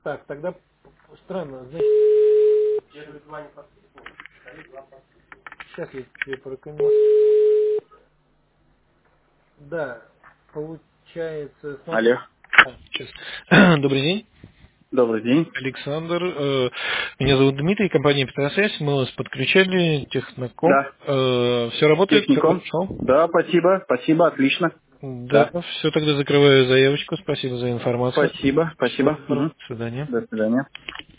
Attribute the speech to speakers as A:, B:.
A: Так, тогда странно, значит, сейчас я тебе прокомментирую. Да, получается, смотри.
B: Алло.
A: Сейчас. Добрый день,
B: Добрый день.
A: Александр. Меня зовут Дмитрий, компания Петросвязь. Мы вас подключали, Техноком.
B: Да.
A: Все работает, все
B: Техником.
A: хорошо?
B: Да, спасибо. Спасибо, отлично.
A: Да,
B: Да.
A: все, тогда закрываю заявочку. Спасибо за информацию.
B: Спасибо,
A: Всего
B: спасибо.
A: доброго.
B: Мгм.
A: До свидания.
B: До свидания.